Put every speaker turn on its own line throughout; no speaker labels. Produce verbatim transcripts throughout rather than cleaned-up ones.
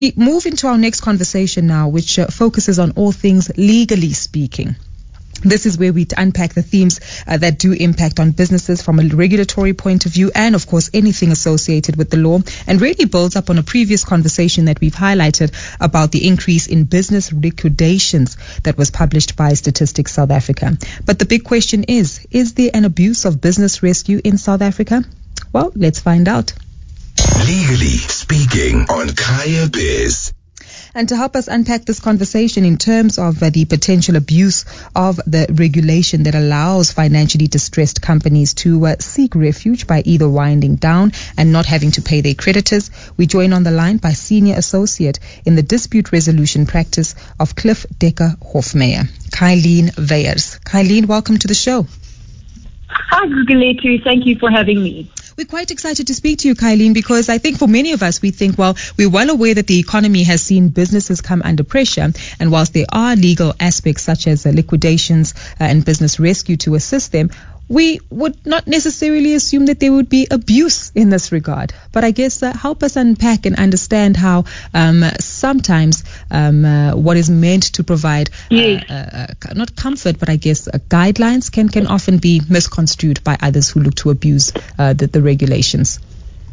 We move into our next conversation now, which uh, focuses on all things legally speaking. This is where we unpack the themes uh, that do impact on businesses from a regulatory point of view and, of course, anything associated with the law, and really builds up on a previous conversation that we've highlighted about the increase in business liquidations that was published by Statistics South Africa. But the big question is, is there an abuse of business rescue in South Africa? Well, let's find out.
Legally speaking on Kaya Biz.
And to help us unpack this conversation in terms of uh, the potential abuse of the regulation that allows financially distressed companies to uh, seek refuge by either winding down and not having to pay their creditors, we join on the line by Senior Associate in the Dispute Resolution Practice of Cliff Decker Hofmeyer, Kylene Weyers. Kylene, welcome to the show.
Hi, Gugulethu. Thank you for having me.
We're quite excited to speak to you, Kylene, because I think for many of us, we think, well, we're well aware that the economy has seen businesses come under pressure. And whilst there are legal aspects such as uh, liquidations uh, and business rescue to assist them, we would not necessarily assume that there would be abuse in this regard. But I guess uh, help us unpack and understand how um, sometimes um, uh, what is meant to provide uh,
yes.
uh, uh, not comfort, but I guess uh, guidelines can, can often be misconstrued by others who look to abuse uh, the, the regulations.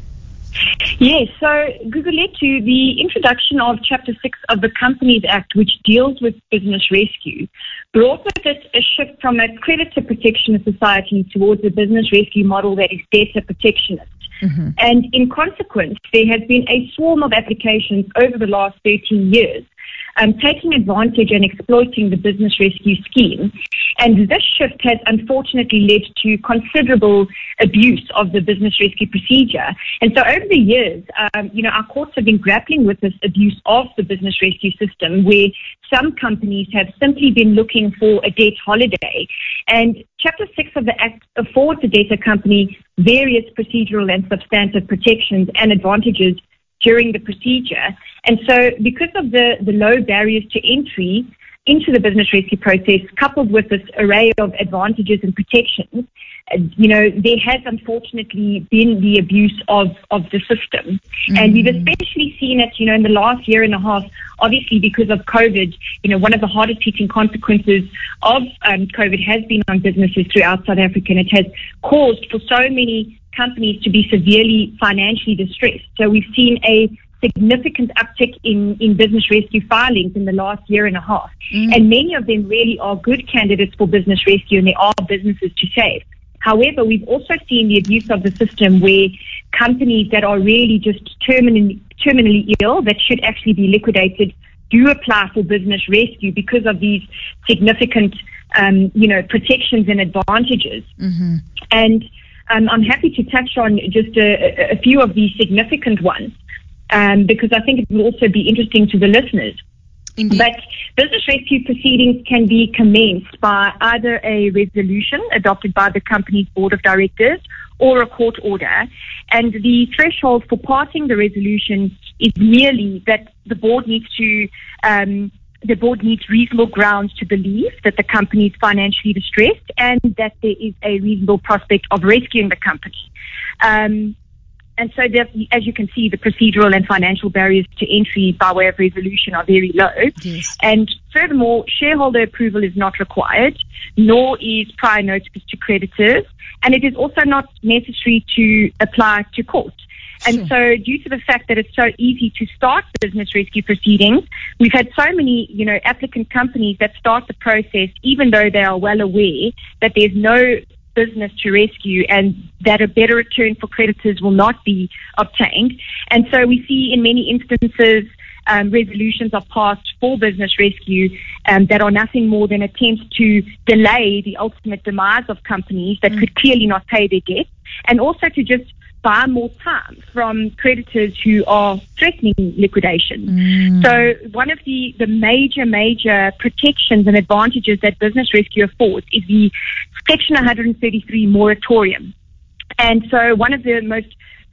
Yes, so Gugulethu, the introduction of Chapter six of the Companies Act, which deals with business rescue, brought with it a shift from a creditor protectionist society towards a business rescue model that is debtor protectionist. Mm-hmm. And in consequence, there has been a swarm of applications over the last thirteen years Um, taking advantage and exploiting the business rescue scheme. And this shift has unfortunately led to considerable abuse of the business rescue procedure. And so over the years, um, you know, our courts have been grappling with this abuse of the business rescue system, where some companies have simply been looking for a debt holiday. And Chapter six of the Act affords a debtor company various procedural and substantive protections and advantages during the procedure. And so because of the, the low barriers to entry into the business rescue process, coupled with this array of advantages and protections, uh, you know, there has unfortunately been the abuse of, of the system. Mm-hmm. And we've especially seen it, you know, in the last year and a half, obviously because of COVID. You know, one of the hardest hitting consequences of um, COVID has been on businesses throughout South Africa, and it has caused for so many companies to be severely financially distressed. So we've seen a significant uptick in, in business rescue filings in the last year and a half. Mm. And many of them really are good candidates for business rescue, and they are businesses to save. However, we've also seen the abuse of the system where companies that are really just terminally, terminally ill, that should actually be liquidated, do apply for business rescue because of these significant, um, you know, protections and advantages. Mm-hmm. And Um, I'm happy to touch on just a, a few of these significant ones, um, because I think it will also be interesting to the listeners. Indeed. But business rescue proceedings can be commenced by either a resolution adopted by the company's board of directors or a court order. And the threshold for passing the resolution is merely that the board needs to um, The board needs reasonable grounds to believe that the company is financially distressed and that there is a reasonable prospect of rescuing the company. Um, and so, that, as you can see, the procedural and financial barriers to entry by way of resolution are very low. Yes. And furthermore, shareholder approval is not required, nor is prior notice to creditors, and it is also not necessary to apply to court. And sure. So due to the fact that it's so easy to start business rescue proceedings, we've had so many, you know, applicant companies that start the process even though they are well aware that there's no business to rescue and that a better return for creditors will not be obtained. And so we see in many instances um, resolutions are passed for business rescue um, that are nothing more than attempts to delay the ultimate demise of companies that mm. could clearly not pay their debts, and also to just buy more time from creditors who are threatening liquidation. Mm. So one of the, the major, major protections and advantages that business rescue affords is the Section one thirty-three moratorium. And so one of the most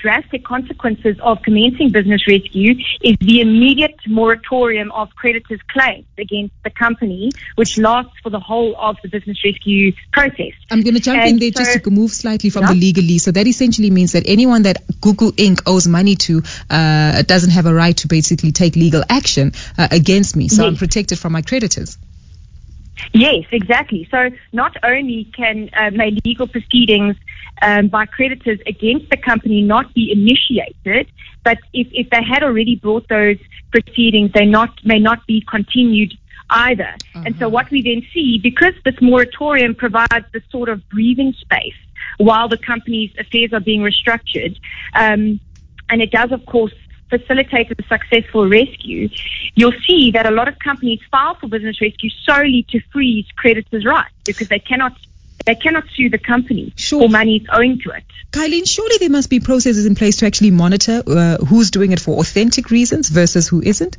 drastic consequences of commencing business rescue is the immediate moratorium of creditors' claims against the company, which lasts for the whole of the business rescue process.
I'm going to jump
And
in there
so,
just to move slightly from
yeah.
the legalese. So that essentially means that anyone that Google Incorporated owes money to uh, doesn't have a right to basically take legal action uh, against me. So
Yes.
I'm protected from my creditors.
Yes, exactly. So not only can uh, may legal proceedings um, by creditors against the company not be initiated, but if, if they had already brought those proceedings, they not may not be continued either.
Uh-huh.
And so what we then see, because this moratorium provides this sort of breathing space while the company's affairs are being restructured, um, and it does, of course, facilitate a successful rescue, you'll see that a lot of companies file for business rescue solely to freeze creditors' rights because they cannot they cannot sue the company
Sure.
for money it's owing to it.
Kylene, surely there must be processes in place to actually monitor uh, who's doing it for authentic reasons versus who isn't?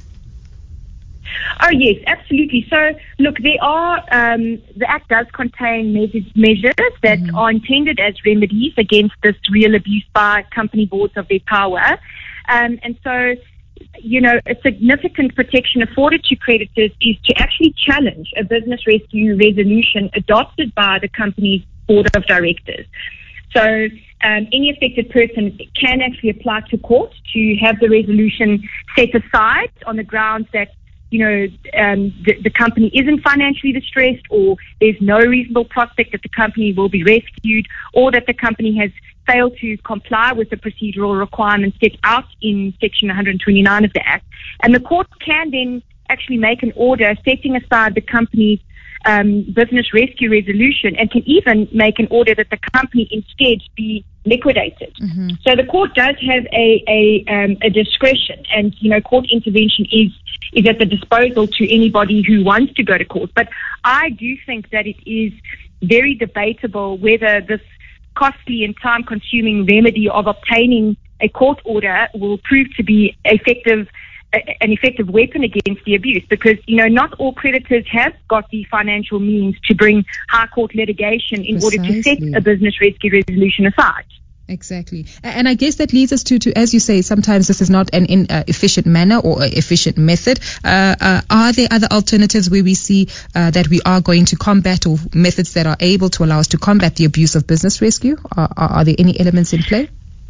Oh, yes, absolutely. So, look, there are, um, the Act does contain measures, measures that
Mm-hmm.
are intended as remedies against this real abuse by company boards of their power. Um, and so, you know, a significant protection afforded to creditors is to actually challenge a business rescue resolution adopted by the company's board of directors. So um, any affected person can actually apply to court to have the resolution set aside on the grounds that, you know, um, the, the company isn't financially distressed, or there's no reasonable prospect that the company will be rescued, or that the company has failed to comply with the procedural requirements set out in Section one hundred twenty-nine of the Act. And the court can then actually make an order setting aside the company's um, business rescue resolution, and can even make an order that the company instead be liquidated.
Mm-hmm.
So the court does have a a, um, a discretion, and you know, court intervention is is at the disposal to anybody who wants to go to court. But I do think that it is very debatable whether this costly and time-consuming remedy of obtaining a court order will prove to be effective, an effective weapon against the abuse, because, you know, not all creditors have got the financial means to bring high court litigation in
Precisely.
order to set a business rescue resolution aside.
Exactly. And I guess that leads us to, to as you say, sometimes this is not an in, uh, efficient manner or uh, efficient method. Uh, uh, are there other alternatives where we see uh, that we are going to combat, or methods that are able to allow us to combat the abuse of business rescue? Are, are, are there any elements in play?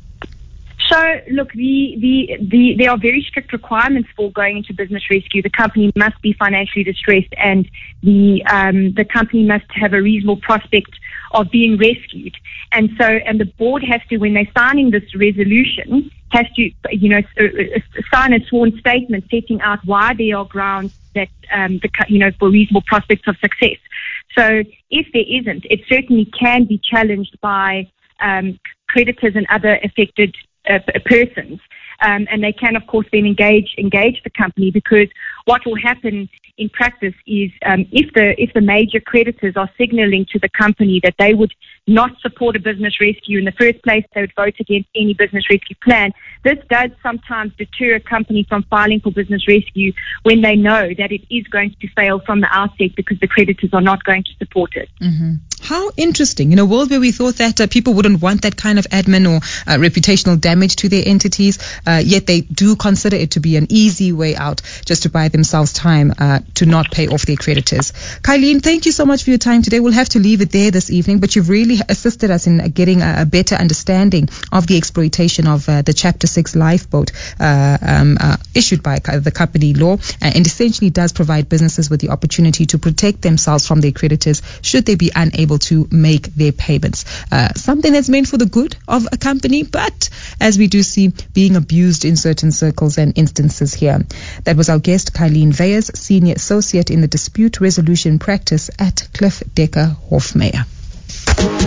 So, look, the, the, the, there are very strict requirements for going into business rescue. The company must be financially distressed, and the um, the company must have a reasonable prospect of being rescued. And so, and the board has to, when they're signing this resolution, has to, you know, sign a sworn statement setting out why there are grounds that, um, the, you know, for reasonable prospects of success. So, if there isn't, it certainly can be challenged by um, creditors and other affected Uh, persons, um, and they can, of course, then engage engage the company, because what will happen in practice is um, if the if the major creditors are signalling to the company that they would not support a business rescue in the first place, they would vote against any business rescue plan. This does sometimes deter a company from filing for business rescue when they know that it is going to fail from the outset because the creditors are not going to support it.
Mm-hmm. How interesting. In a world where we thought that uh, people wouldn't want that kind of admin or uh, reputational damage to their entities, uh, yet they do consider it to be an easy way out just to buy themselves time uh, to not pay off their creditors. Kylene, thank you so much for your time today. We'll have to leave it there this evening, but you've really assisted us in uh, getting a, a better understanding of the exploitation of uh, the Chapter six lifeboat uh, um, uh, issued by uh, the company law, uh, and essentially does provide businesses with the opportunity to protect themselves from their creditors should they be unable to make their payments. Uh, something that's meant for the good of a company, but as we do see, being abused in certain circles and instances here. That was our guest, Kylene Veyers, Senior Associate in the Dispute Resolution Practice at Cliff Decker Hofmeyer.